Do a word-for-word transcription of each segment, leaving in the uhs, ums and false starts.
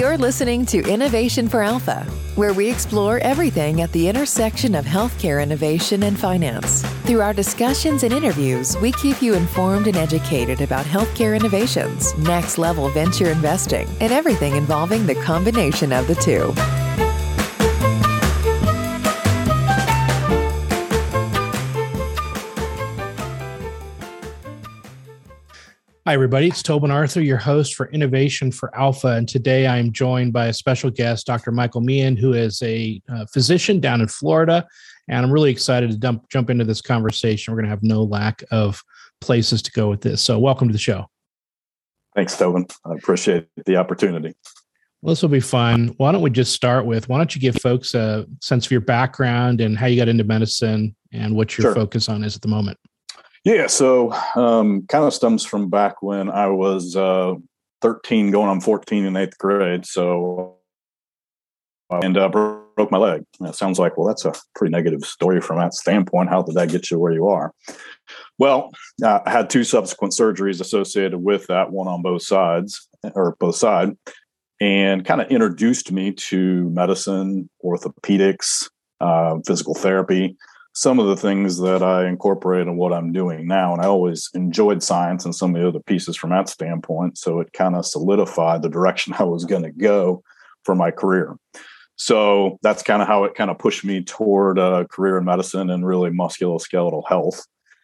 You're listening to Innovation for Alpha, where we explore everything at the intersection of healthcare innovation and finance. Through our discussions and interviews, we keep you informed and educated about healthcare innovations, next-level venture investing, and everything involving the combination of the two. Hi, everybody. It's Tobin Arthur, your host for Innovation for Alpha. And today I'm joined by a special guest, Doctor Michael Meehan, who is a uh, physician down in Florida. And I'm really excited to dump, jump into this conversation. We're going to have no lack of places to go with this. So welcome to the show. Thanks, Tobin. I appreciate the opportunity. Well, this will be fun. Why don't we just start with, why don't you give folks a sense of your background and how you got into medicine and what your Sure. focus on is at the moment? Yeah, so um, kind of stems from back when I was uh, thirteen, going on fourteen in eighth grade. So, and uh, broke my leg. And it sounds like, well, that's a pretty negative story from that standpoint. How did that get you where you are? Well, uh, I had two subsequent surgeries associated with that, one on both sides, or both sides, and kind of introduced me to medicine, orthopedics, uh, physical therapy. Some of the things that I incorporate in what I'm doing now. And I always enjoyed science and some of the other pieces from that standpoint. So it kind of solidified the direction I was going to go for my career. So that's kind of how it kind of pushed me toward a career in medicine and really musculoskeletal health.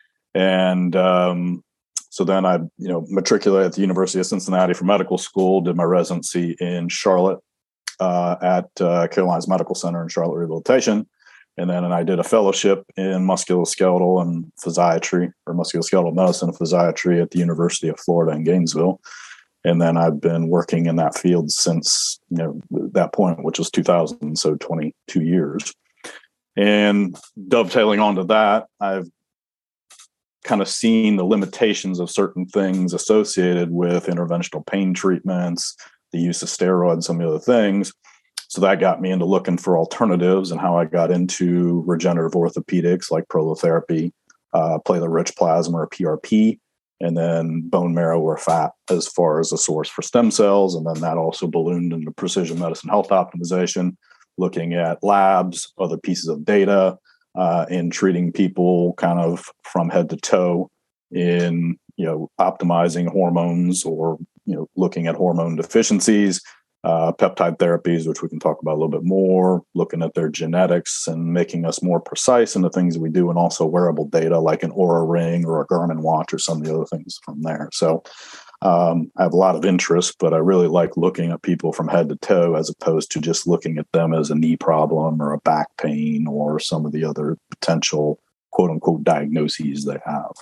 And um, so then I, you know, matriculated at the University of Cincinnati for medical school, did my residency in Charlotte uh, at uh, Carolinas Medical Center in Charlotte Rehabilitation. And then and I did a fellowship in musculoskeletal and physiatry, or musculoskeletal medicine and physiatry at the University of Florida in Gainesville. And then I've been working in that field since, you know, that point, which was two thousand, so twenty-two years. And dovetailing onto that, I've kind of seen the limitations of certain things associated with interventional pain treatments, the use of steroids, some of the other things. So that got me into looking for alternatives and how I got into regenerative orthopedics like prolotherapy, uh, platelet-rich plasma or P R P, and then bone marrow or fat as far as a source for stem cells. And then that also ballooned into precision medicine health optimization, looking at labs, other pieces of data, uh, in treating people kind of from head to toe in, you know, optimizing hormones or, you know, looking at hormone deficiencies. Uh, peptide therapies, which we can talk about a little bit more, looking at their genetics and making us more precise in the things that we do, and also wearable data like an Oura Ring or a Garmin watch or some of the other things from there. So um, I have a lot of interest, but I really like looking at people from head to toe as opposed to just looking at them as a knee problem or a back pain or some of the other potential quote unquote diagnoses they have.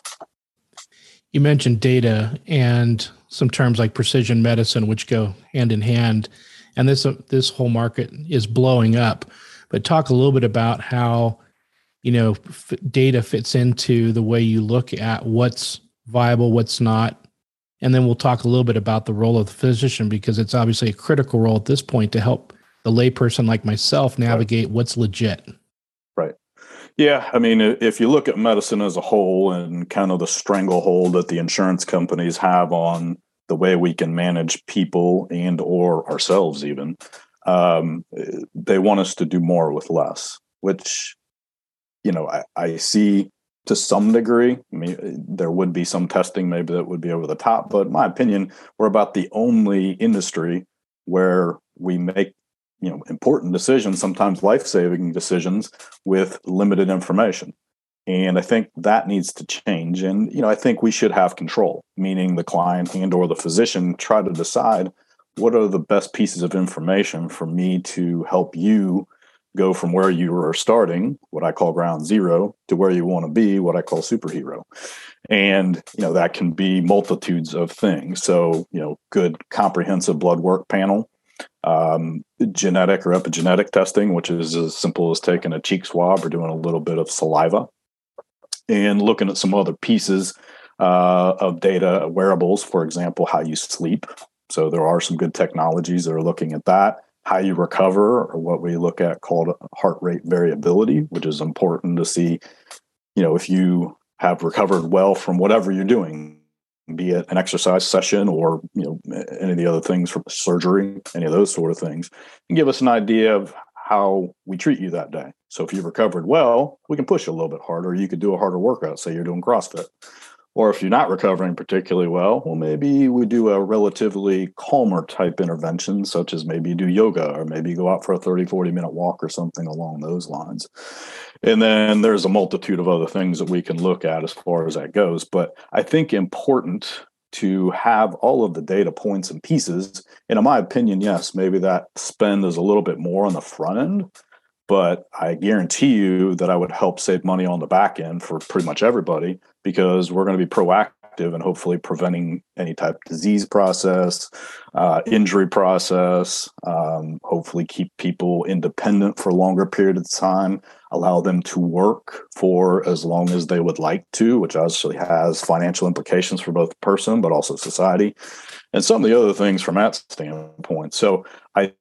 You mentioned data and some terms like precision medicine, which go hand in hand, and this uh, this whole market is blowing up. But talk a little bit about how, you know, f- data fits into the way you look at what's viable, what's not, and then we'll talk a little bit about the role of the physician, because it's obviously a critical role at this point to help the layperson like myself navigate right. what's legit. Right. Yeah, I mean, if you look at medicine as a whole and kind of the stranglehold that the insurance companies have on the way we can manage people and or ourselves even, um, they want us to do more with less, which, you know, I, I see to some degree. I mean, there would be some testing maybe that would be over the top, but in my opinion, we're about the only industry where we make, you know, important decisions, sometimes life-saving decisions with limited information. And I think that needs to change. And, you know, I think we should have control, meaning the client and or the physician try to decide what are the best pieces of information for me to help you go from where you are starting, what I call ground zero, to where you want to be, what I call superhero. And, you know, that can be multitudes of things. So, you know, good comprehensive blood work panel, um, genetic or epigenetic testing, which is as simple as taking a cheek swab or doing a little bit of saliva, and looking at some other pieces uh, of data, wearables, for example, how you sleep. So there are some good technologies that are looking at that. How you recover, or what we look at called heart rate variability, which is important to see, you know, if you have recovered well from whatever you're doing, be it an exercise session or, you know, any of the other things from surgery, any of those sort of things, and give us an idea of how we treat you that day. So if you've recovered well, we can push you a little bit harder. You could do a harder workout, say you're doing CrossFit. Or if you're not recovering particularly well, well, maybe we do a relatively calmer type intervention, such as maybe do yoga, or maybe go out for a thirty, forty minute walk or something along those lines. And then there's a multitude of other things that we can look at as far as that goes. But I think important to have all of the data points and pieces. And in my opinion, yes, maybe that spend is a little bit more on the front end, but I guarantee you that I would help save money on the back end for pretty much everybody, because we're going to be proactive and hopefully preventing any type of disease process, uh, injury process, um, hopefully keep people independent for a longer period of time, allow them to work for as long as they would like to, which actually has financial implications for both the person, but also society, and some of the other things from that standpoint. So I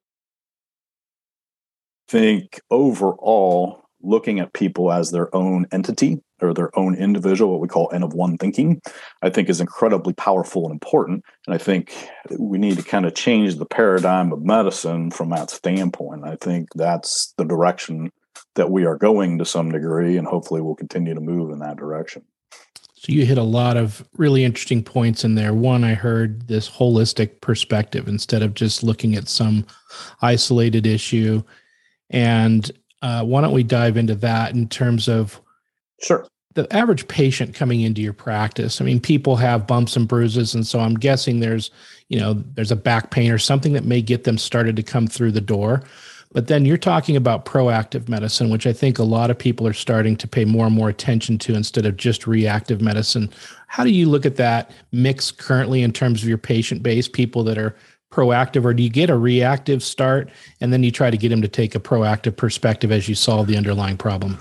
think overall, looking at people as their own entity or their own individual, what we call N of one thinking, I think is incredibly powerful and important. And I think we need to kind of change the paradigm of medicine from that standpoint. I think that's the direction that we are going to some degree, and hopefully we'll continue to move in that direction. So you hit a lot of really interesting points in there. One, I heard this holistic perspective instead of just looking at some isolated issue. And uh, why don't we dive into that in terms of sure the average patient coming into your practice? I mean, people have bumps and bruises, and so I'm guessing there's, you know, there's a back pain or something that may get them started to come through the door. But then you're talking about proactive medicine, which I think a lot of people are starting to pay more and more attention to instead of just reactive medicine. How do you look at that mix currently in terms of your patient base, people that are proactive, or do you get a reactive start and then you try to get them to take a proactive perspective as you solve the underlying problem?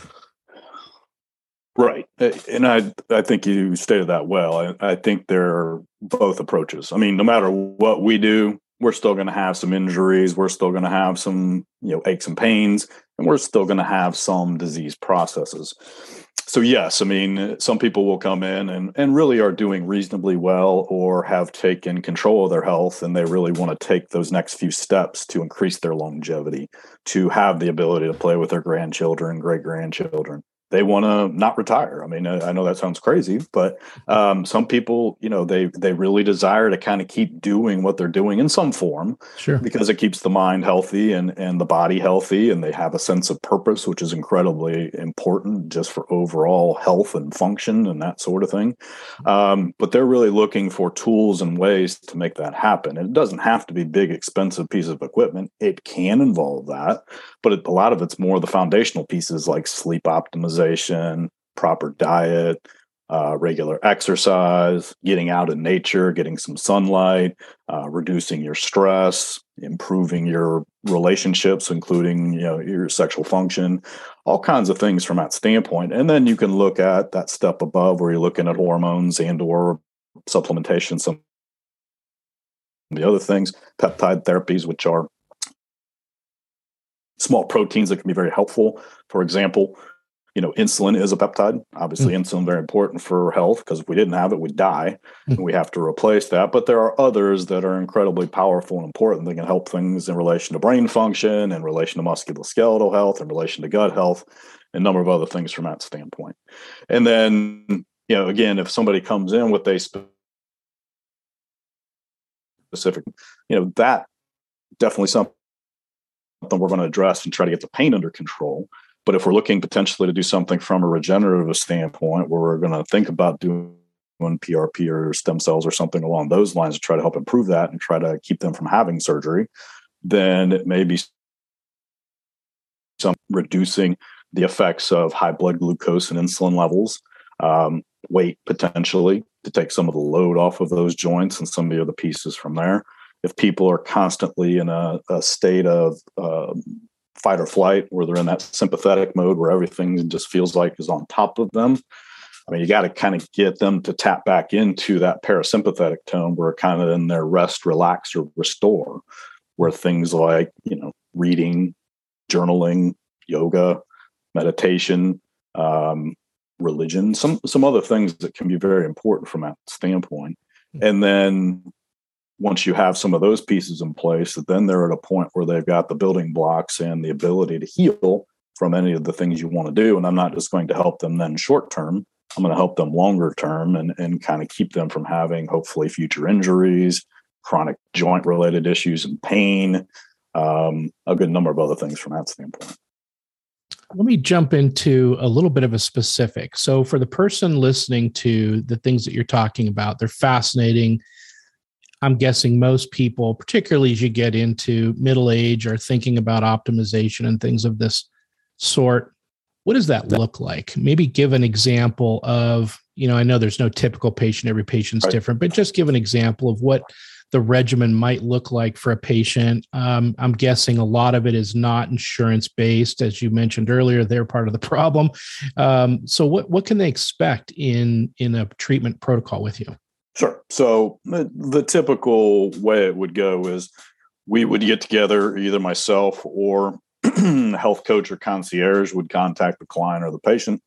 Right. And I I think you stated that well. I, I think there are both approaches. I mean, no matter what we do, we're still going to have some injuries. We're still going to have some, you know, aches and pains, and we're still going to have some disease processes. So yes, I mean, some people will come in and, and really are doing reasonably well or have taken control of their health, and they really want to take those next few steps to increase their longevity, to have the ability to play with their grandchildren, great-grandchildren. They want to not retire. I mean, I know that sounds crazy, but um, some people, you know, they they really desire to kind of keep doing what they're doing in some form, sure, because it keeps the mind healthy and and the body healthy, and they have a sense of purpose, which is incredibly important just for overall health and function and that sort of thing. Um, but they're really looking for tools and ways to make that happen. And it doesn't have to be big, expensive pieces of equipment. It can involve that, but it, a lot of it's more the foundational pieces like sleep optimization, proper diet, uh, regular exercise, getting out in nature, getting some sunlight, uh, reducing your stress, improving your relationships, including, you know, your sexual function, all kinds of things from that standpoint. And then you can look at that step above where you're looking at hormones and or supplementation, some of the other things, peptide therapies, which are small proteins that can be very helpful. For example, you know, insulin is a peptide. Obviously, mm. insulin is very important for health, because if we didn't have it, we'd die. Mm. And we have to replace that. But there are others that are incredibly powerful and important. They can help things in relation to brain function, in relation to musculoskeletal health, in relation to gut health, and a number of other things from that standpoint. And then, you know, again, if somebody comes in with a specific, you know, that definitely something we're going to address and try to get the pain under control. But if we're looking potentially to do something from a regenerative standpoint, where we're going to think about doing P R P or stem cells or something along those lines to try to help improve that and try to keep them from having surgery, then it may be some reducing the effects of high blood glucose and insulin levels, um, weight potentially, to take some of the load off of those joints and some of the other pieces from there. If people are constantly in a, a state of uh, fight or flight, where they're in that sympathetic mode where everything just feels like is on top of them, I mean, you got to kind of get them to tap back into that parasympathetic tone, where kind of in their rest, relax, or restore, where things like, you know, reading, journaling, yoga, meditation, um, religion, some some other things that can be very important from that standpoint. And then once you have some of those pieces in place, then they're at a point where they've got the building blocks and the ability to heal from any of the things you want to do. And I'm not just going to help them then short term. I'm going to help them longer term and, and kind of keep them from having hopefully future injuries, chronic joint related issues and pain, um, a good number of other things from that standpoint. Let me jump into a little bit of a specific. So for the person listening to the things that you're talking about, they're fascinating. I'm guessing most people, particularly as you get into middle age, are thinking about optimization and things of this sort. What does that look like? Maybe give an example of, you know, I know there's no typical patient, every patient's right. different, but just give an example of what the regimen might look like for a patient. Um, I'm guessing a lot of it is not insurance-based. As you mentioned earlier, they're part of the problem. Um, so what, what can they expect in, in a treatment protocol with you? Sure. So the, the typical way it would go is we would get together, either myself or health coach or concierge would contact the client or the patient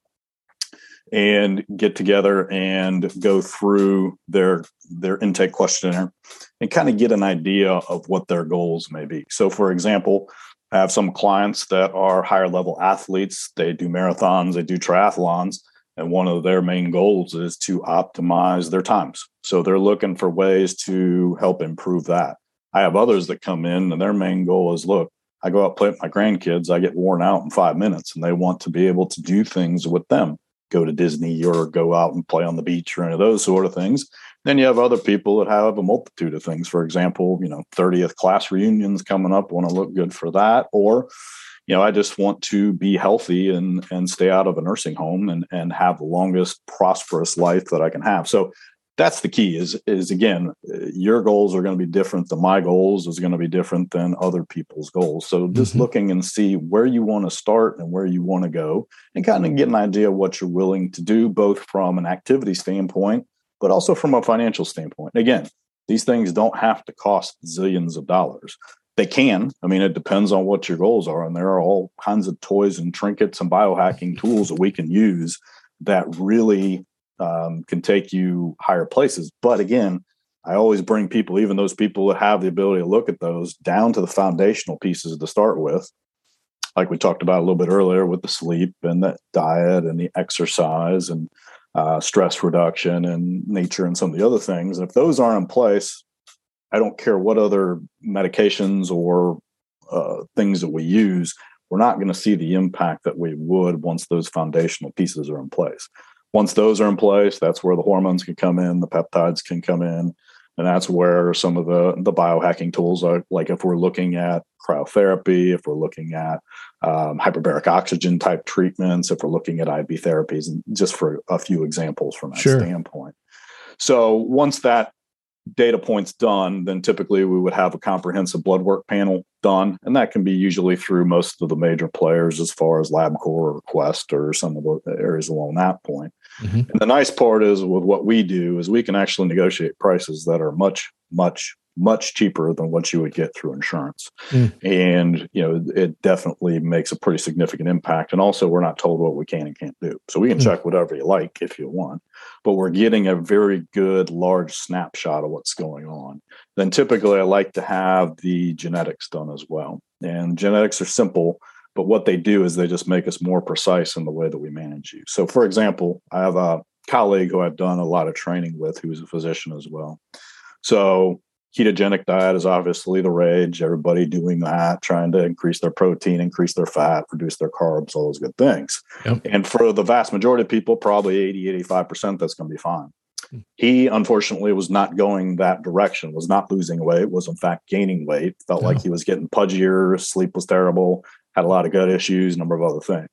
and get together and go through their their intake questionnaire and kind of get an idea of what their goals may be. So, for example, I have some clients that are higher level athletes. They do marathons, they do triathlons, and one of their main goals is to optimize their times. So they're looking for ways to help improve that. I have others that come in and their main goal is, look, I go out and play with my grandkids, I get worn out in five minutes, and they want to be able to do things with them. Go to Disney or go out and play on the beach or any of those sort of things. Then you have other people that have a multitude of things. For example, you know, thirtieth class reunions coming up, want to look good for that. Or, you know, I just want to be healthy and, and stay out of a nursing home and, and have the longest prosperous life that I can have. So that's the key is, is again, your goals are going to be different than my goals is going to be different than other people's goals. So just mm-hmm. looking and see where you want to start and where you want to go and kind of get an idea of what you're willing to do, both from an activity standpoint, but also from a financial standpoint. Again, these things don't have to cost zillions of dollars. They can. I mean, it depends on what your goals are. And there are all kinds of toys and trinkets and biohacking tools that we can use that really Um, can take you higher places. But again, I always bring people, even those people that have the ability to look at those, down to the foundational pieces to start with. Like we talked about a little bit earlier with the sleep and the diet and the exercise and uh, stress reduction and nature and some of the other things. If those aren't in place, I don't care what other medications or uh, things that we use, we're not going to see the impact that we would once those foundational pieces are in place. Once those are in place, that's where the hormones can come in, the peptides can come in, and that's where some of the, the biohacking tools are. Like if we're looking at cryotherapy, if we're looking at um, hyperbaric oxygen type treatments, if we're looking at I V therapies, and just for a few examples from that sure. standpoint. So once that data point's done, then typically we would have a comprehensive blood work panel done. And that can be usually through most of the major players as far as LabCorp or Quest or some of the areas along that point. Mm-hmm. And the nice part is with what we do is we can actually negotiate prices that are much, much, much cheaper than what you would get through insurance. Mm. And, you know, it definitely makes a pretty significant impact. And also we're not told what we can and can't do. So we can mm. check whatever you like if you want, but we're getting a very good large snapshot of what's going on. Then typically I like to have the genetics done as well. And genetics are simple, but what they do is they just make us more precise in the way that we manage you. So for example, I have a colleague who I've done a lot of training with, who's a physician as well. So ketogenic diet is obviously the rage. Everybody doing that, trying to increase their protein, increase their fat, reduce their carbs, all those good things. Yep. And for the vast majority of people, probably eighty, eighty-five percent, that's going to be fine. Mm. He, unfortunately, was not going that direction, was not losing weight, was in fact gaining weight, felt oh. like he was getting pudgier, sleep was terrible, had a lot of gut issues, a number of other things.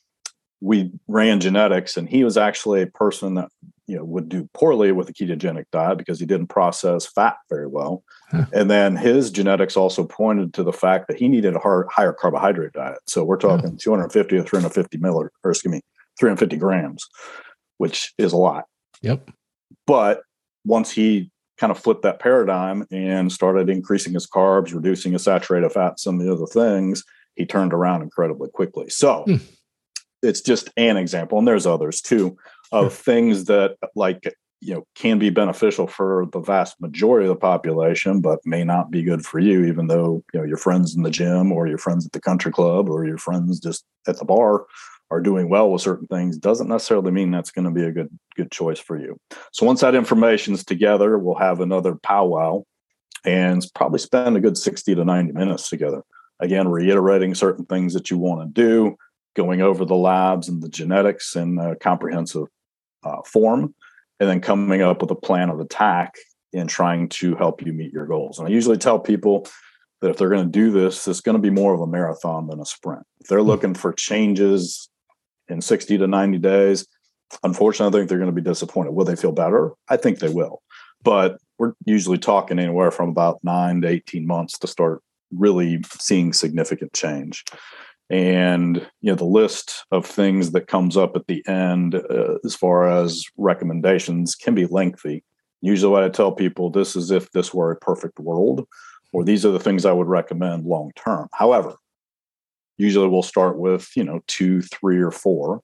We ran genetics, and he was actually a person that you know, would do poorly with a ketogenic diet because he didn't process fat very well. Huh. And then his genetics also pointed to the fact that he needed a hard, higher carbohydrate diet. So we're talking huh. two hundred fifty or three hundred fifty milli, or excuse me, three hundred fifty grams, which is a lot. Yep. But once he kind of flipped that paradigm and started increasing his carbs, reducing his saturated fat, some of the other things, he turned around incredibly quickly. So hmm. it's just an example, and there's others too, of things that, like you know, can be beneficial for the vast majority of the population, but may not be good for you, even though, you know, your friends in the gym or your friends at the country club or your friends just at the bar are doing well with certain things, doesn't necessarily mean that's going to be a good, good choice for you. So once that information is together, we'll have another powwow and probably spend a good sixty to ninety minutes together. Again, reiterating certain things that you want to do, going over the labs and the genetics in a comprehensive uh, form, and then coming up with a plan of attack and trying to help you meet your goals. And I usually tell people that if they're going to do this, it's going to be more of a marathon than a sprint. If they're looking for changes in sixty to ninety days, unfortunately, I think they're going to be disappointed. Will they feel better? I think they will. But we're usually talking anywhere from about nine to eighteen months to start really seeing significant change. And, you know, the list of things that comes up at the end, uh, as far as recommendations, can be lengthy. Usually what I tell people, this is if this were a perfect world, or these are the things I would recommend long term. However, usually we'll start with, you know, two, three, or four,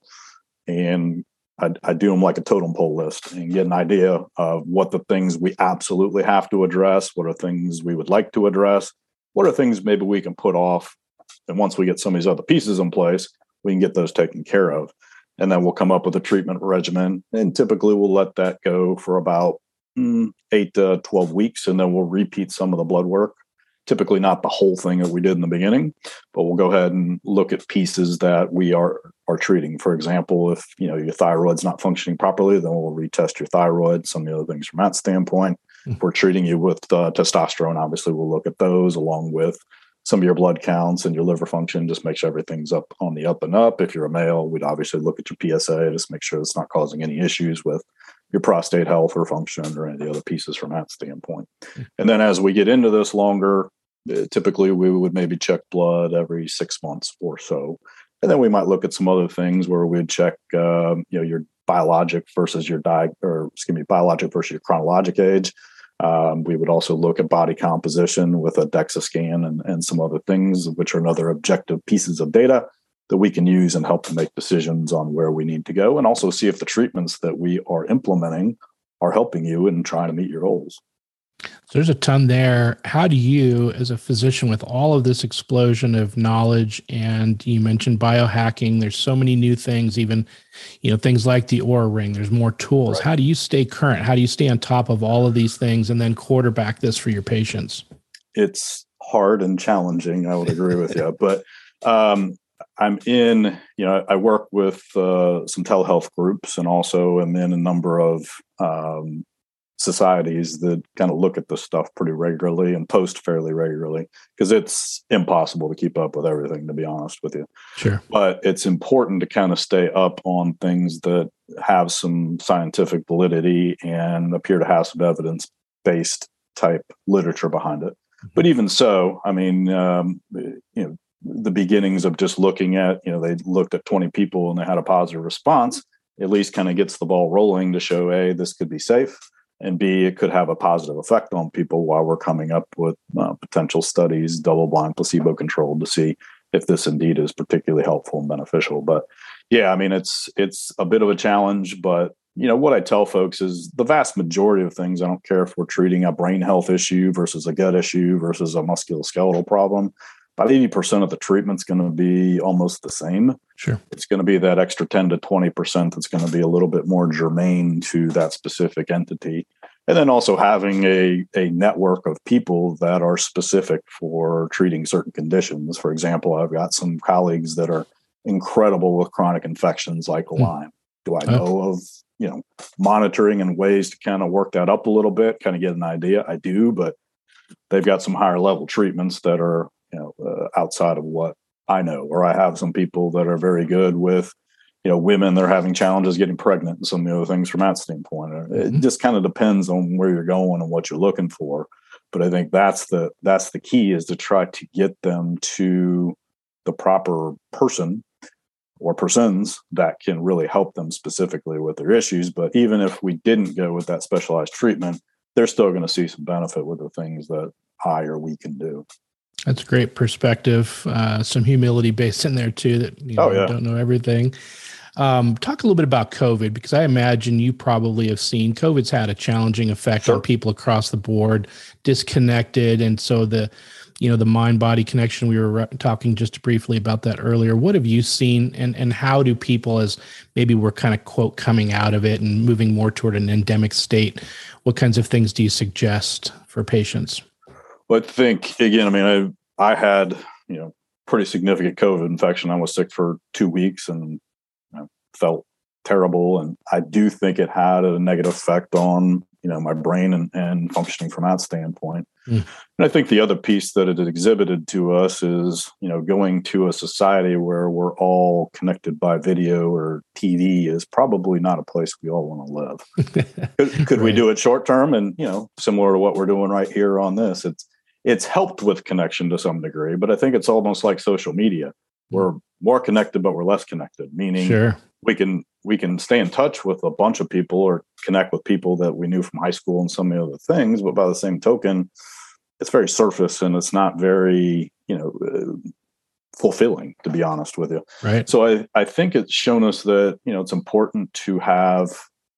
and I, I do them like a totem pole list and get an idea of what the things we absolutely have to address, what are things we would like to address, what are things maybe we can put off. And once we get some of these other pieces in place, we can get those taken care of. And then we'll come up with a treatment regimen. And typically we'll let that go for about mm, eight to twelve weeks. And then we'll repeat some of the blood work. Typically not the whole thing that we did in the beginning, but we'll go ahead and look at pieces that we are, are treating. For example, if, you know, your thyroid's not functioning properly, then we'll retest your thyroid, some of the other things from that standpoint. Mm-hmm. If we're treating you with uh, testosterone, obviously we'll look at those along with some of your blood counts and your liver function, just make sure everything's up on the up and up. If you're a male, we'd obviously look at your P S A, just make sure it's not causing any issues with your prostate health or function or any of the other pieces from that standpoint. Mm-hmm. And then as we get into this longer, typically we would maybe check blood every six months or so. And then we might look at some other things where we'd check, um, you know, your biologic versus your di or excuse me, biologic versus your chronologic age. Um, we would also look at body composition with a DEXA scan and, and some other things, which are another objective pieces of data that we can use and help to make decisions on where we need to go, and also see if the treatments that we are implementing are helping you in trying to meet your goals. So there's a ton there. How do you, as a physician, with all of this explosion of knowledge, and you mentioned biohacking, there's so many new things, even, you know, things like the Oura Ring, there's more tools. Right. How do you stay current? How do you stay on top of all of these things and then quarterback this for your patients? It's hard and challenging. I would agree with you, but um, I'm in, you know, I work with uh, some telehealth groups, and also am in a number of um, societies that kind of look at this stuff pretty regularly and post fairly regularly, because it's impossible to keep up with everything, to be honest with you. Sure. But it's important to kind of stay up on things that have some scientific validity and appear to have some evidence-based type literature behind it. Mm-hmm. But even so, I mean, um, you know, the beginnings of just looking at, you know, they looked at twenty people and they had a positive response, at least kind of gets the ball rolling to show, A, this could be safe, and B, it could have a positive effect on people while we're coming up with uh, potential studies, double-blind, placebo-controlled, to see if this indeed is particularly helpful and beneficial. But yeah, I mean, it's it's a bit of a challenge, but you know, what I tell folks is the vast majority of things, I don't care if we're treating a brain health issue versus a gut issue versus a musculoskeletal problem, about eighty percent of the treatment's going to be almost the same. Sure. It's going to be that extra ten to twenty percent that's going to be a little bit more germane to that specific entity. And then also having a, a network of people that are specific for treating certain conditions. For example, I've got some colleagues that are incredible with chronic infections like mm. Lyme. Do I know oh. of, you know, monitoring and ways to kind of work that up a little bit, kind of get an idea? I do, but they've got some higher level treatments that are, you know, uh, outside of what I know. Or I have some people that are very good with, you know, women that are having challenges getting pregnant and some of the other things from that standpoint. Mm-hmm. It just kind of depends on where you're going and what you're looking for. But I think that's the that's the key, is to try to get them to the proper person or persons that can really help them specifically with their issues. But even if we didn't go with that specialized treatment, they're still going to see some benefit with the things that I or we can do. That's great perspective. Uh, some humility based in there too, that, you know, oh, yeah. don't know everything. Um, talk a little bit about COVID, because I imagine you probably have seen COVID's had a challenging effect Sure. on people across the board, disconnected. And so the, you know, the mind body connection, we were re- talking just briefly about that earlier. What have you seen, and, and how do people, as maybe we're kind of quote coming out of it and moving more toward an endemic state, what kinds of things do you suggest for patients? Well, I think, again, I mean, I, I had, you know, pretty significant COVID infection. I was sick for two weeks and you know, felt terrible. And I do think it had a negative effect on, you know, my brain and, and functioning from that standpoint. Mm. And I think the other piece that it exhibited to us is, you know, going to a society where we're all connected by video or T V is probably not a place we all want to live. could could right. we do it short term? And, you know, similar to what we're doing right here on this, it's, It's helped with connection to some degree, but I think it's almost like social media. We're more connected, but we're less connected, meaning sure. we can we can stay in touch with a bunch of people or connect with people that we knew from high school and some of the other things. But by the same token, it's very surface and it's not very, you know, uh, fulfilling, to be honest with you. Right. So I, I think it's shown us that, you know, it's important to have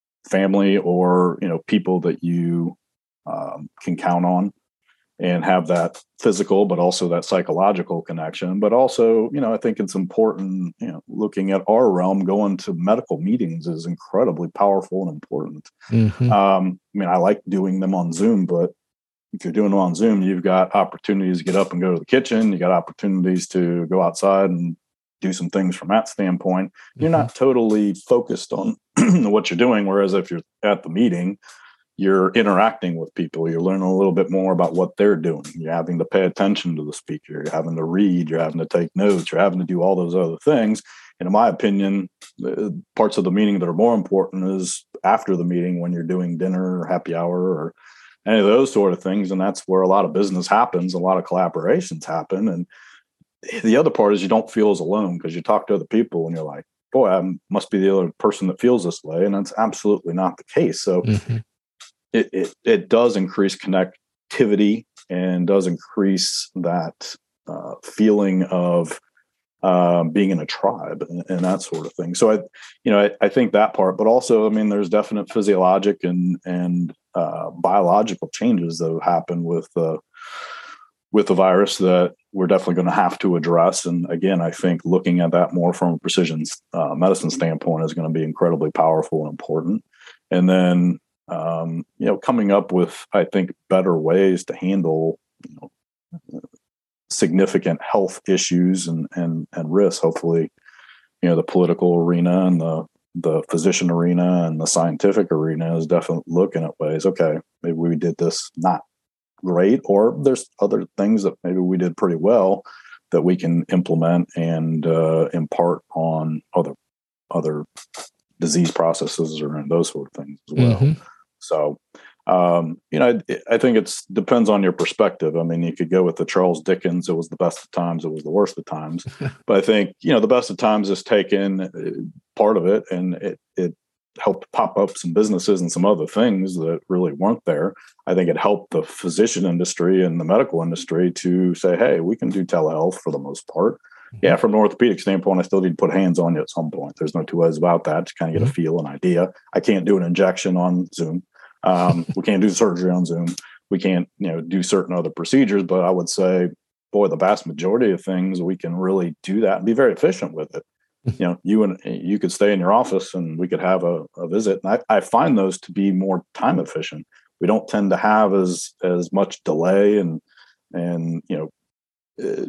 family or, you know, people that you um, can count on, and have that physical, but also that psychological connection. But also, you know, I think it's important, you know, looking at our realm, going to medical meetings is incredibly powerful and important. Mm-hmm. Um, I mean, I like doing them on Zoom, but if you're doing them on Zoom, you've got opportunities to get up and go to the kitchen. You got opportunities to go outside and do some things from that standpoint. Mm-hmm. You're not totally focused on what you're doing. Whereas if you're at the meeting, you're interacting with people. You're learning a little bit more about what they're doing. You're having to pay attention to the speaker. You're having to read. You're having to take notes. You're having to do all those other things. And in my opinion, the parts of the meeting that are more important is after the meeting when you're doing dinner or happy hour or any of those sort of things. And that's where a lot of business happens. A lot of collaborations happen. And the other part is you don't feel as alone because you talk to other people and you're like, boy, I must be the other person that feels this way. And that's absolutely not the case. So mm-hmm. It, it it does increase connectivity and does increase that uh, feeling of uh, being in a tribe and, and that sort of thing. So I, you know, I, I think that part, but also, I mean, there's definite physiologic and and uh, biological changes that have happened with the with the virus that we're definitely going to have to address. And again, I think looking at that more from a precision uh, medicine standpoint is going to be incredibly powerful and important. And then Um, you know, coming up with, I think, better ways to handle, you know, significant health issues and, and, and risks. Hopefully, you know, the political arena and the, the physician arena and the scientific arena is definitely looking at ways, okay, maybe we did this not great, or there's other things that maybe we did pretty well that we can implement and uh, impart on other, other disease processes or those sort of things as well. Mm-hmm. So, um, you know, I, I think it's depends on your perspective. I mean, you could go with the Charles Dickens. It was the best of times. It was the worst of times. But I think, you know, the best of times is taken part of it, and it, it helped pop up some businesses and some other things that really weren't there. I think it helped the physician industry and the medical industry to say, hey, we can do telehealth for the most part. Yeah, from an orthopedic standpoint, I still need to put hands on you at some point. There's no two ways about that. To kind of get a feel, an idea. I can't do an injection on Zoom. Um, we can't do surgery on Zoom. We can't, you know, do certain other procedures. But I would say, boy, the vast majority of things we can really do that and be very efficient with it. You know, you and you could stay in your office and we could have a, a visit. And I, I find those to be more time efficient. We don't tend to have as as much delay and and you know. Uh,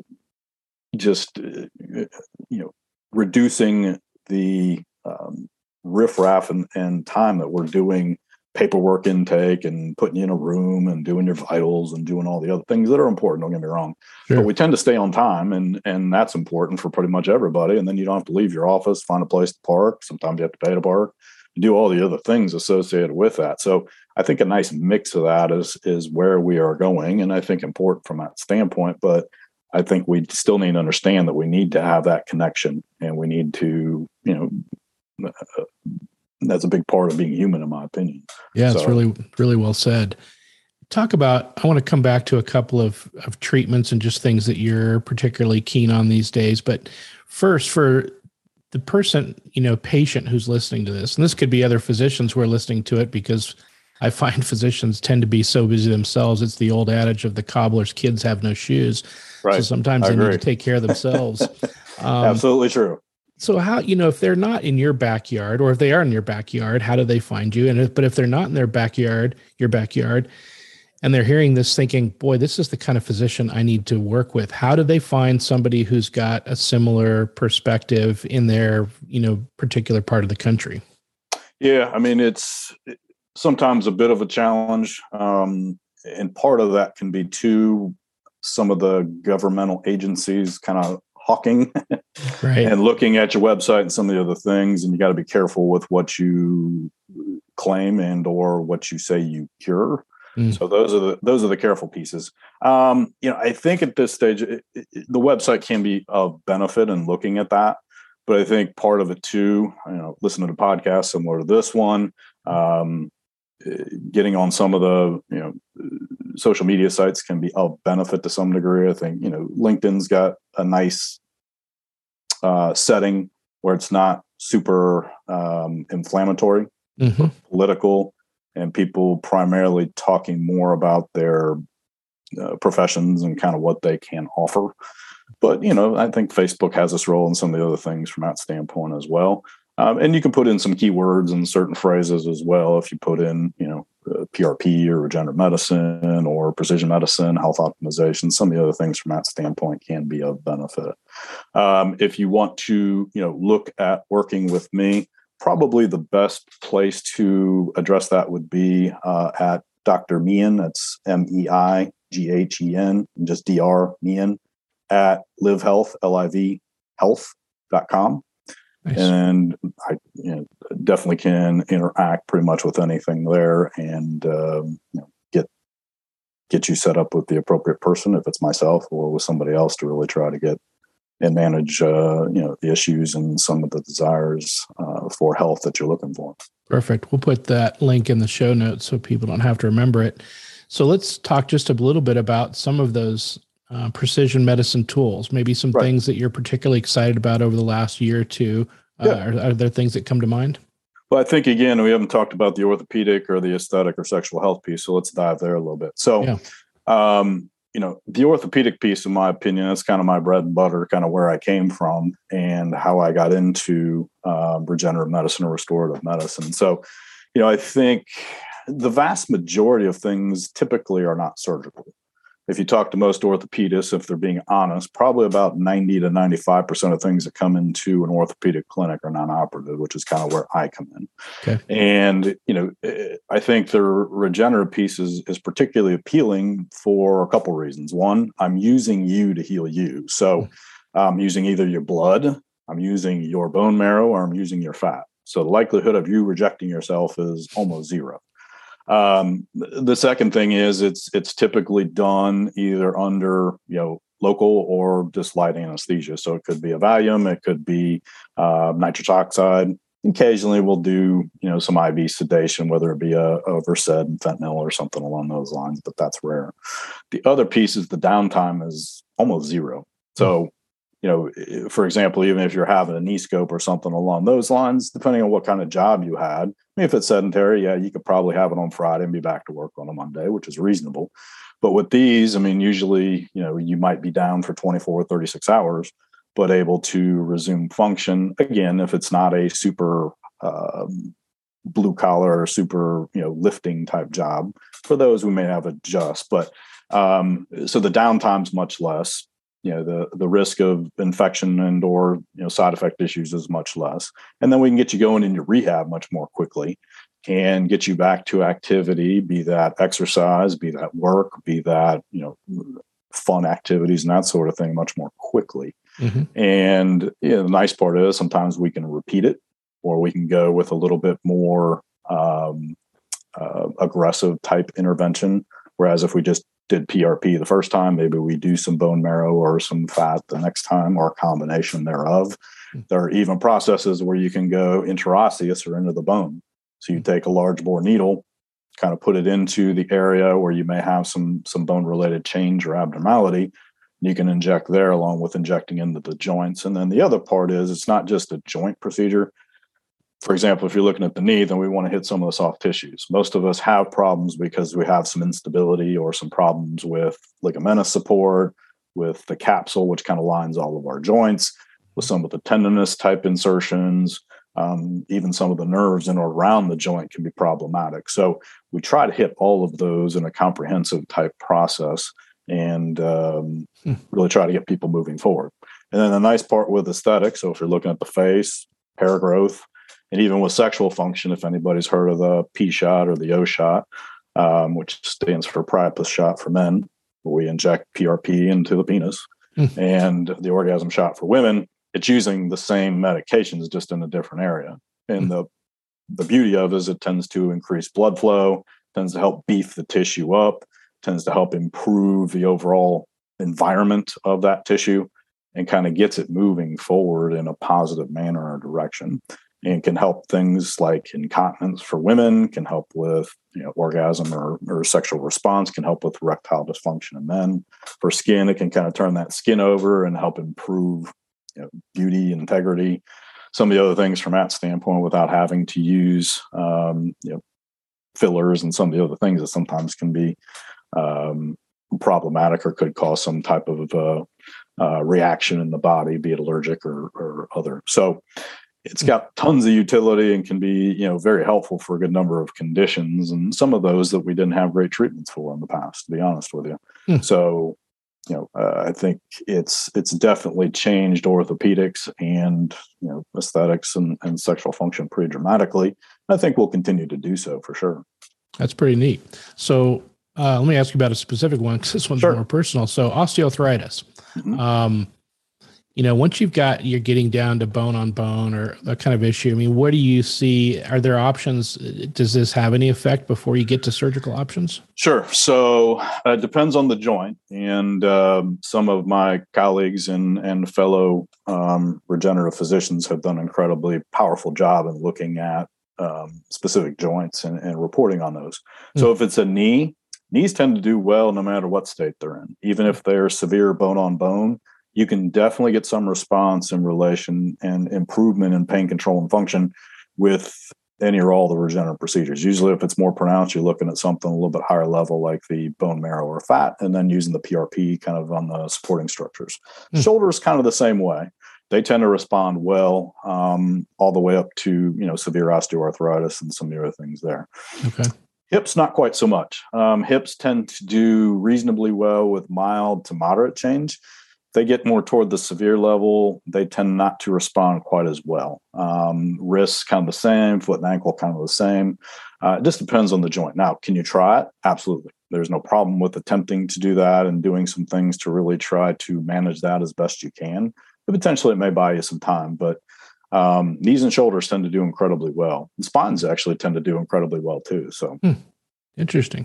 just, uh, you know, reducing the um, riffraff and, and time that we're doing paperwork intake and putting you in a room and doing your vitals and doing all the other things that are important. Don't get me wrong. Sure. But we tend to stay on time, and and that's important for pretty much everybody. And then you don't have to leave your office, find a place to park. Sometimes you have to pay to park, do all the other things associated with that. So I think a nice mix of that is is where we are going, and I think important from that standpoint. But I think we still need to understand that we need to have that connection, and we need to, you know, uh, that's a big part of being human, in my opinion. Yeah, so, it's really, really well said. Talk about, I want to come back to a couple of, of treatments and just things that you're particularly keen on these days. But first, for the person, you know, patient who's listening to this, and this could be other physicians who are listening to it, because I find physicians tend to be so busy themselves. It's the old adage of the cobbler's kids have no shoes. Right. So sometimes I they agree. need to take care of themselves. Um, Absolutely true. So how, you know, if they're not in your backyard, or if they are in your backyard, how do they find you? And if, but if they're not in their backyard, your backyard, and they're hearing this thinking, boy, this is the kind of physician I need to work with, how do they find somebody who's got a similar perspective in their, you know, particular part of the country? Yeah. I mean, it's sometimes a bit of a challenge. Um, and part of that can be too, some of the governmental agencies kind of hawking right. and looking at your website and some of the other things. And you got to be careful with what you claim and, or what you say you cure. Mm. So those are the, those are the careful pieces. Um, you know, I think at this stage, it, it, the website can be of benefit in looking at that, but I think part of it too, you know, listen to the podcast similar to this one, um, getting on some of the, you know, social media sites can be of benefit to some degree. I think, you know, LinkedIn's got a nice uh, setting where it's not super um, inflammatory, mm-hmm. political, and people primarily talking more about their uh, professions and kind of what they can offer. But, you know, I think Facebook has this role in some of the other things from that standpoint as well. Um, and you can put in some keywords and certain phrases as well. If you put in, you know, uh, P R P or regenerative medicine or precision medicine, health optimization, some of the other things from that standpoint can be of benefit. Um, if you want to, you know, look at working with me, probably the best place to address that would be uh, at Doctor Meehan. That's M E I G H E N, and just D R Meehan at Live Health, L I V health dot com. Nice. And I you know, definitely can interact pretty much with anything there, and um, you know, get get you set up with the appropriate person, if it's myself or with somebody else, to really try to get and manage uh, you know the issues and some of the desires uh, for health that you're looking for. Perfect. We'll put that link in the show notes so people don't have to remember it. So let's talk just a little bit about some of those Uh, precision medicine tools, maybe some right. things that you're particularly excited about over the last year or two. Uh, yeah. are, are there things that come to mind? Well, I think, again, we haven't talked about the orthopedic or the aesthetic or sexual health piece, so let's dive there a little bit. So, yeah. um, you know, the orthopedic piece, in my opinion, that's kind of my bread and butter, kind of where I came from and how I got into um, regenerative medicine or restorative medicine. So, you know, I think the vast majority of things typically are not surgical. If you talk to most orthopedists, if they're being honest, probably about ninety to ninety-five percent of things that come into an orthopedic clinic are non-operative, which is kind of where I come in. Okay. And, you know, I think the regenerative piece is, is particularly appealing for a couple of reasons. One, I'm using you to heal you. So I'm using either your blood, I'm using your bone marrow, or I'm using your fat. So the likelihood of you rejecting yourself is almost zero. Um, the second thing is it's it's typically done either under, you know, local or just light anesthesia. So it could be a Valium, it could be uh, nitrous oxide. Occasionally we'll do, you know, some I V sedation, whether it be a, a Versed and fentanyl or something along those lines, but that's rare. The other piece is the downtime is almost zero. So, you know, for example, even if you're having a knee scope or something along those lines, depending on what kind of job you had, I mean, if it's sedentary, yeah, you could probably have it on Friday and be back to work on a Monday, which is reasonable. But with these, I mean, usually, you know, you might be down for twenty-four, thirty-six hours, but able to resume function. Again, if it's not a super uh, blue collar or super, you know, lifting type job, for those we may have adjust. But um, so the downtime's much less. You know, the, the risk of infection and or, you know, side effect issues is much less. And then we can get you going into rehab much more quickly and get you back to activity, be that exercise, be that work, be that, you know, fun activities and that sort of thing much more quickly. Mm-hmm. And you know, the nice part is sometimes we can repeat it, or we can go with a little bit more um, uh, aggressive type intervention. Whereas if we just did P R P the first time, maybe we do some bone marrow or some fat the next time, or a combination thereof. Mm-hmm. There are even processes where you can go intraosseous or into the bone. So you take a large bore needle, kind of put it into the area where you may have some some bone related change or abnormality, You can inject there along with injecting into the joints. And then the other part is it's not just a joint procedure. For example, if you're looking at the knee, then we want to hit some of the soft tissues. Most of us have problems because we have some instability or some problems with ligamentous support, with the capsule, which kind of lines all of our joints, with some of the tendinous type insertions, um, even some of the nerves in or around the joint can be problematic. So we try to hit all of those in a comprehensive type process and um, hmm. really try to get people moving forward. And then the nice part with aesthetics, so if you're looking at the face, hair growth, and even with sexual function, if anybody's heard of the P shot or the O shot, um, which stands for Priapus shot for men, where we inject P R P into the penis, mm. and the orgasm shot for women, it's using the same medications, just in a different area. And mm. the the beauty of it is it tends to increase blood flow, tends to help beef the tissue up, tends to help improve the overall environment of that tissue, and kind of gets it moving forward in a positive manner or direction. And can help things like incontinence for women, can help with you know orgasm or, or sexual response, can help with erectile dysfunction in men. For skin, it can kind of turn that skin over and help improve you know, beauty, integrity, some of the other things from that standpoint without having to use um, you know fillers and some of the other things that sometimes can be um, problematic or could cause some type of uh, uh, reaction in the body, be it allergic or, or other. So it's got tons of utility and can be, you know, very helpful for a good number of conditions, and some of those that we didn't have great treatments for in the past, to be honest with you. Hmm. So, you know, uh, I think it's it's definitely changed orthopedics and you know aesthetics and, and sexual function pretty dramatically. I think we'll continue to do so for sure. That's pretty neat. So uh, let me ask you about a specific one because this one's sure. more personal. So osteoarthritis. Mm-hmm. Um, You know, once you've got, you're getting down to bone on bone or that kind of issue, I mean, what do you see? Are there options? Does this have any effect before you get to surgical options? Sure. So uh, it depends on the joint. And um, some of my colleagues and, and fellow um, regenerative physicians have done an incredibly powerful job in looking at um, specific joints and, and reporting on those. Mm. So if it's a knee, knees tend to do well no matter what state they're in, even if they're severe bone on bone. You can definitely get some response in relation and improvement in pain control and function with any or all the regenerative procedures. Usually if it's more pronounced, you're looking at something a little bit higher level like the bone marrow or fat, and then using the P R P kind of on the supporting structures. Mm. Shoulders kind of the same way. They tend to respond well um, all the way up to you know severe osteoarthritis and some of the other things there. Okay. Hips, not quite so much. Um, hips tend to do reasonably well with mild to moderate change. They get more toward the severe level, they tend not to respond quite as well. Um, wrists kind of the same, foot and ankle kind of the same. Uh, it just depends on the joint. Now, can you try it? Absolutely. There's no problem with attempting to do that and doing some things to really try to manage that as best you can. But potentially it may buy you some time, but um, knees and shoulders tend to do incredibly well. And spines actually tend to do incredibly well too. So. Hmm. Interesting.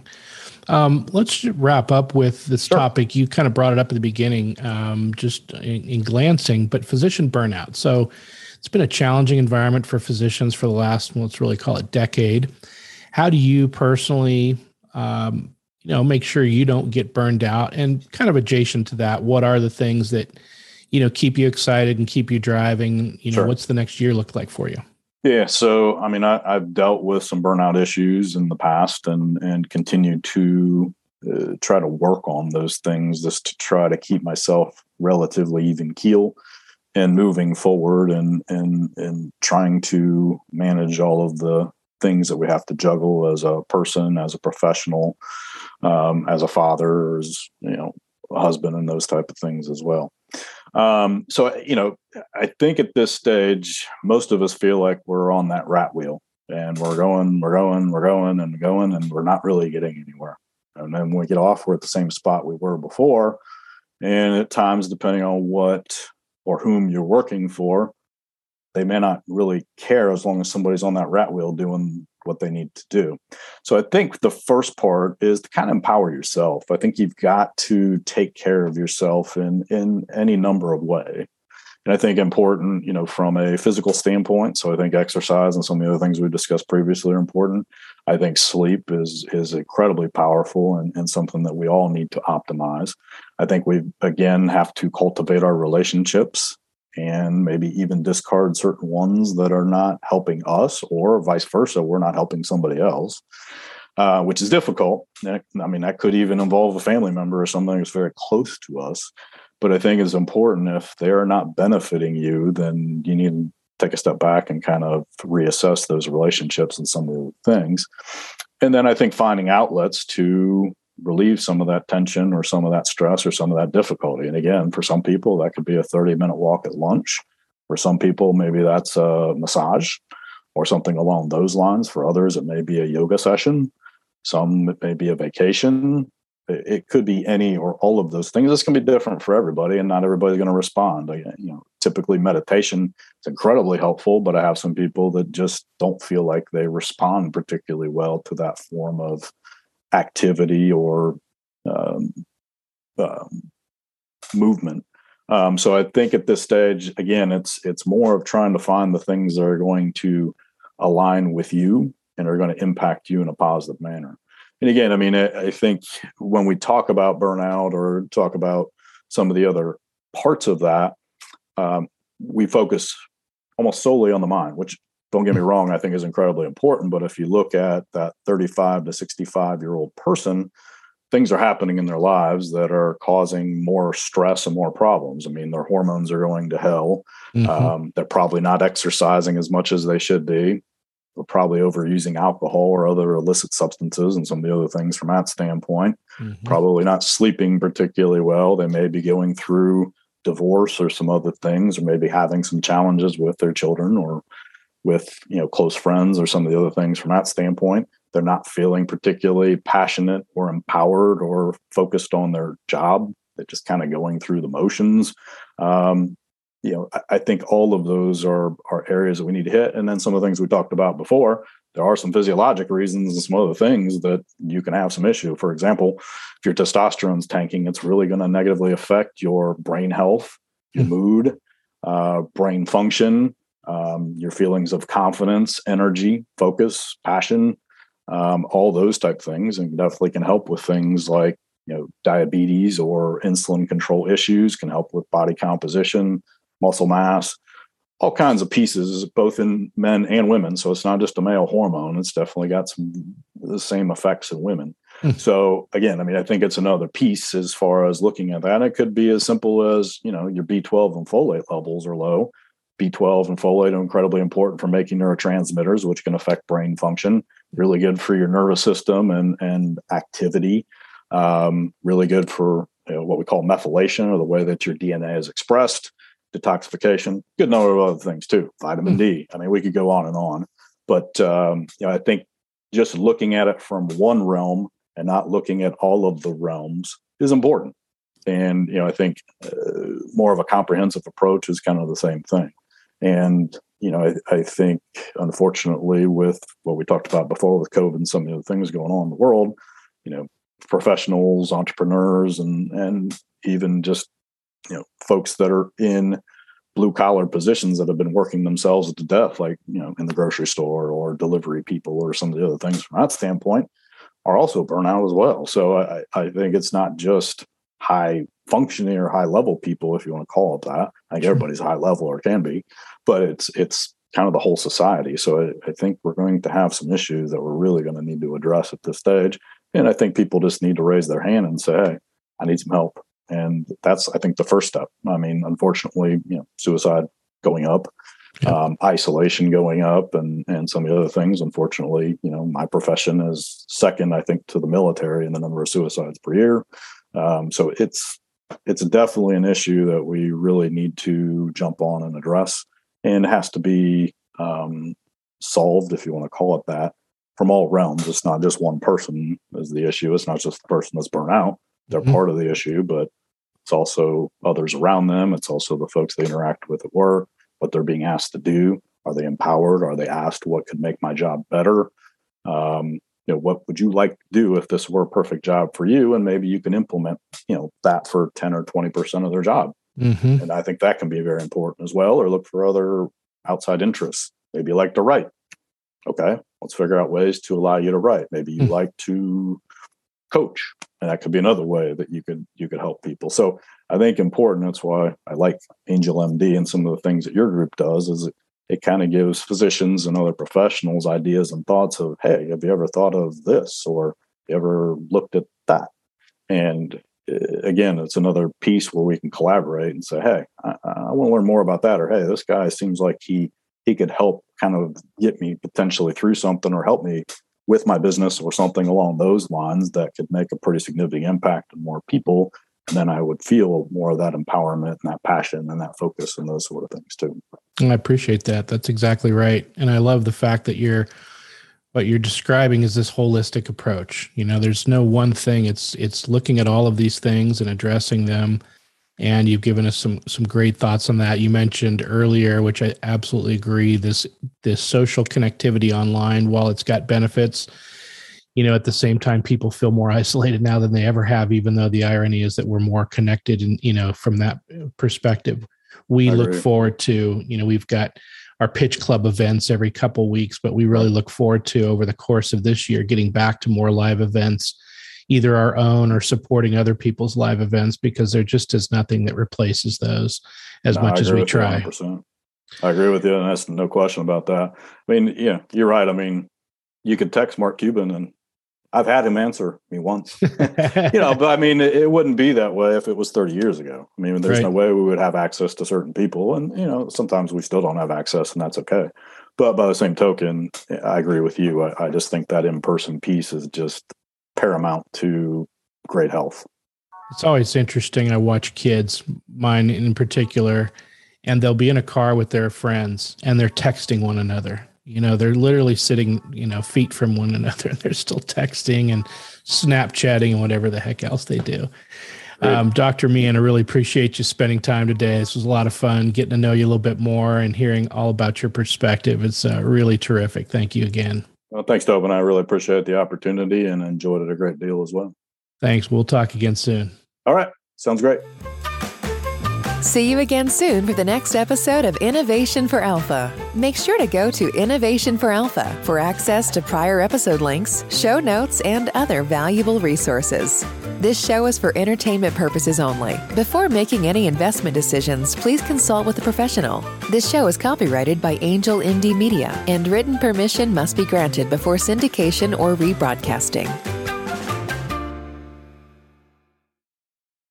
Um, let's wrap up with this sure. topic. You kind of brought it up at the beginning, um, just in, in glancing, but physician burnout. So it's been a challenging environment for physicians for the last, well, let's really call it decade. How do you personally, um, you know, make sure you don't get burned out? And kind of adjacent to that, what are the things that, you know, keep you excited and keep you driving? You know, sure. what's the next year look like for you? Yeah. So, I mean, I, I've dealt with some burnout issues in the past and, and continue to uh, try to work on those things just to try to keep myself relatively even keel and moving forward and, and, and trying to manage all of the things that we have to juggle as a person, as a professional, um, as a father, as, you know, a husband and those type of things as well. Um, so, you know, I think at this stage, most of us feel like we're on that rat wheel and we're going, we're going, we're going and going, and we're not really getting anywhere. And then when we get off, we're at the same spot we were before. And at times, depending on what or whom you're working for, they may not really care as long as somebody's on that rat wheel doing what they need to do. So I think the first part is to kind of empower yourself. I think you've got to take care of yourself in, in any number of ways. And I think important, you know, from a physical standpoint. So I think exercise and some of the other things we've discussed previously are important. I think sleep is is incredibly powerful and, and something that we all need to optimize. I think we, again, have to cultivate our relationships and maybe even discard certain ones that are not helping us, or vice versa, we're not helping somebody else, uh, which is difficult. I mean, that could even involve a family member or something that's very close to us. But I think it's important, if they're not benefiting you, then you need to take a step back and kind of reassess those relationships and some of the things. And then I think finding outlets to relieve some of that tension or some of that stress or some of that difficulty. And again, for some people, that could be a thirty minute walk at lunch. For some people, maybe that's a massage or something along those lines. For others, it may be a yoga session. Some, it may be a vacation. It could be any or all of those things. This can be different for everybody, and not everybody's going to respond. You know, typically meditation is incredibly helpful, but I have some people that just don't feel like they respond particularly well to that form of activity or um, um, movement. Um, so I think at this stage, again, it's it's more of trying to find the things that are going to align with you and are going to impact you in a positive manner. And again, I mean, I, I think when we talk about burnout or talk about some of the other parts of that, um, we focus almost solely on the mind, which, don't get me wrong, I think is incredibly important. But if you look at that thirty-five to sixty-five year old person, things are happening in their lives that are causing more stress and more problems. I mean, their hormones are going to hell. Mm-hmm. Um, they're probably not exercising as much as they should be. We're probably overusing alcohol or other illicit substances and some of the other things from that standpoint. Mm-hmm. Probably not sleeping particularly well. They may be going through divorce or some other things, or maybe having some challenges with their children or with, you know, close friends or some of the other things from that standpoint. They're not feeling particularly passionate or empowered or focused on their job. They're just kind of going through the motions. Um, You know, I think all of those are are areas that we need to hit. And then some of the things we talked about before, there are some physiologic reasons and some other things that you can have some issue. For example, if your testosterone's tanking, it's really going to negatively affect your brain health, your mm-hmm. mood, uh, brain function, um, your feelings of confidence, energy, focus, passion, um, all those type things. And definitely can help with things like, you know, diabetes or insulin control issues, can help with body composition, muscle mass, all kinds of pieces, both in men and women. So it's not just a male hormone. It's definitely got some the same effects in women. Mm. So again, I mean, I think it's another piece as far as looking at that. It could be as simple as, you know, your B twelve and folate levels are low. B twelve and folate are incredibly important for making neurotransmitters, which can affect brain function. Really good for your nervous system and, and activity. Um, really good for, you know, what we call methylation, or the way that your D N A is expressed. Detoxification, good number of other things too. Vitamin mm-hmm. D. I mean, we could go on and on, but um, you know, I think just looking at it from one realm and not looking at all of the realms is important. And you know, I think uh, more of a comprehensive approach is kind of the same thing. And you know, I, I think unfortunately, with what we talked about before with COVID and some of the things going on in the world, you know, professionals, entrepreneurs, and and even just, you know, folks that are in blue collar positions that have been working themselves to death, like, you know, in the grocery store or delivery people or some of the other things from that standpoint, are also burnout as well. So I, I think it's not just high functioning or high level people, if you want to call it that. I think everybody's high level or can be, but it's, it's kind of the whole society. So I, I think we're going to have some issues that we're really going to need to address at this stage. And I think people just need to raise their hand and say, hey, I need some help. And that's, I think, the first step. I mean, unfortunately, you know, suicide going up, yep. um, isolation going up, and and some of the other things. Unfortunately, you know, my profession is second, I think, to the military in the number of suicides per year. Um, so it's it's definitely an issue that we really need to jump on and address, and it has to be um, solved, if you want to call it that, from all realms. It's not just one person is the issue. It's not just the person that's burnt out. They're mm-hmm. part of the issue, but it's also others around them. It's also the folks they interact with at work, what they're being asked to do. Are they empowered? Are they asked what could make my job better? Um, you know, what would you like to do if this were a perfect job for you? And maybe you can implement, you know, that for ten or twenty percent of their job. Mm-hmm. And I think that can be very important as well, or look for other outside interests. Maybe you like to write. Okay, let's figure out ways to allow you to write. Maybe you mm. like to coach, and that could be another way that you could you could help people. So I think important, that's why I like Angel M D and some of the things that your group does, is it, it kind of gives physicians and other professionals ideas and thoughts of, hey, have you ever thought of this, or you ever looked at that? And uh, again, it's another piece where we can collaborate and say, hey, I, I want to learn more about that, or hey, this guy seems like he he could help kind of get me potentially through something, or help me with my business, or something along those lines that could make a pretty significant impact on more people. And then I would feel more of that empowerment and that passion and that focus and those sort of things too. I appreciate that. That's exactly right. And I love the fact that you're, what you're describing is this holistic approach. You know, there's no one thing. It's, it's looking at all of these things and addressing them. And you've given us some, some great thoughts on that. You mentioned earlier, which I absolutely agree, this, this social connectivity online, while it's got benefits, you know, at the same time, people feel more isolated now than they ever have, even though the irony is that we're more connected. And, you know, from that perspective, we I look agree. forward to, you know, we've got our pitch club events every couple of weeks, but we really look forward to, over the course of this year, getting back to more live events, either our own or supporting other people's live events, because there just is nothing that replaces those as no, much as we try. I agree with you. And that's no question about that. I mean, yeah, you're right. I mean, you could text Mark Cuban, and I've had him answer me once, you know, but I mean, it, it wouldn't be that way if it was thirty years ago. I mean, there's right. no way we would have access to certain people, and, you know, sometimes we still don't have access, and that's okay. But by the same token, I agree with you. I, I just think that in-person piece is just paramount to great health. It's always interesting. I watch kids, mine in particular, and they'll be in a car with their friends and they're texting one another. You know, they're literally sitting, you know, feet from one another, and they're still texting and Snapchatting and whatever the heck else they do. Um, Doctor Meehan, I really appreciate you spending time today. This was a lot of fun, getting to know you a little bit more and hearing all about your perspective. It's uh, really terrific. Thank you again. Well, thanks, Tobin. I really appreciate the opportunity and enjoyed it a great deal as well. Thanks. We'll talk again soon. All right. Sounds great. See you again soon for the next episode of Innovation for Alpha. Make sure to go to Innovation for Alpha for access to prior episode links, show notes, and other valuable resources. This show is for entertainment purposes only. Before making any investment decisions, please consult with a professional. This show is copyrighted by Angel M D Media, and written permission must be granted before syndication or rebroadcasting.